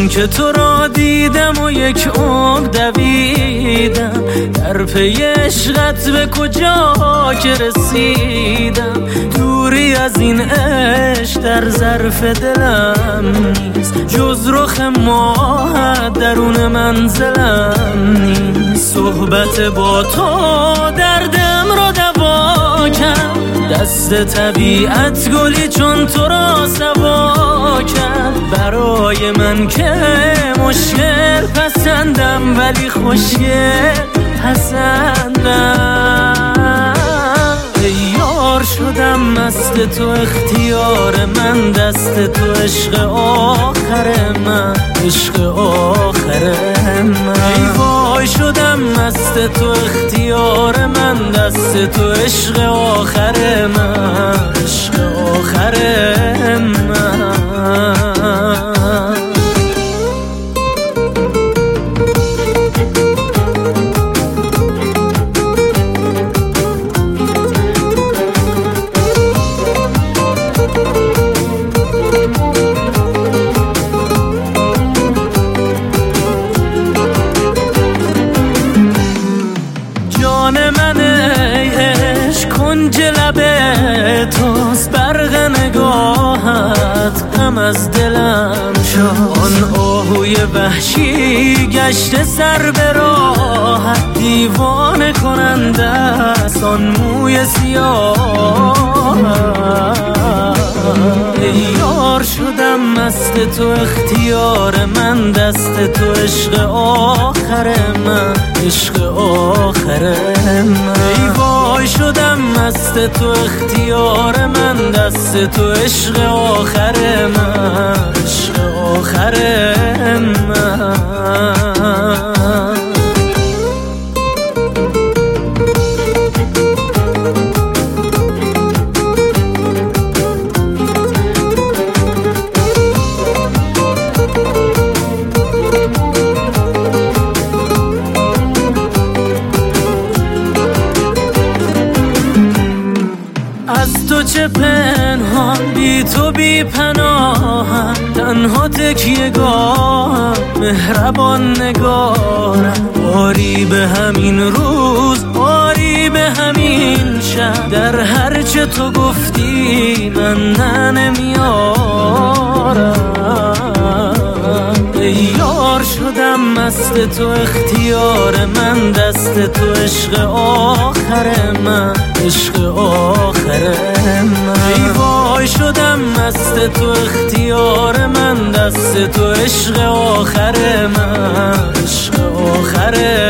چون که تو را دیدم و یک عمر دویدم، در پی عشقت به کجا که رسیدم. دوری از این عشق در ظرف دلم نیست، جز رخ ماهت درون منزلم نیست. صحبت با تو دردم را دوا کرد، دست طبیعت گلی چون تو را سوا کرد. برای من که مشکل پسندم ولی خوشگل پسندم. ای یار شدم مست تو، اختیار من دست تو، عشق آخر من، عشق آخر من. ای وای شدم مست تو، اختیار من دست تو، عشق آخر من، عشق آخر من. جان من ای عشق کنج لب توست، برق نگاهت غم از دلم شد. آن آهوی وحشی گشته سر به راهت، دیوانه کننده است آن موی سیاه. ای یار شدم مست تو، اختیار من دست تو، عشق آخر من، عشق آخر من. ای وای شدم مست تو، اختیار من دست تو، عشق آخر من، عشق آخر من. از تو چه پنهان، بی تو بی پناهم، تنها تکیه گاهم، مهربان نگارم. باری به همین روز، باری به همین شب، در هر چه تو گفتی من نمیارم. ای یار شدم مست تو، اختیار من دست تو، عشق آخر من، عشق آخر من. ای وای شدم مست تو، اختیار من دست تو، عشق آخر من، عشق آخر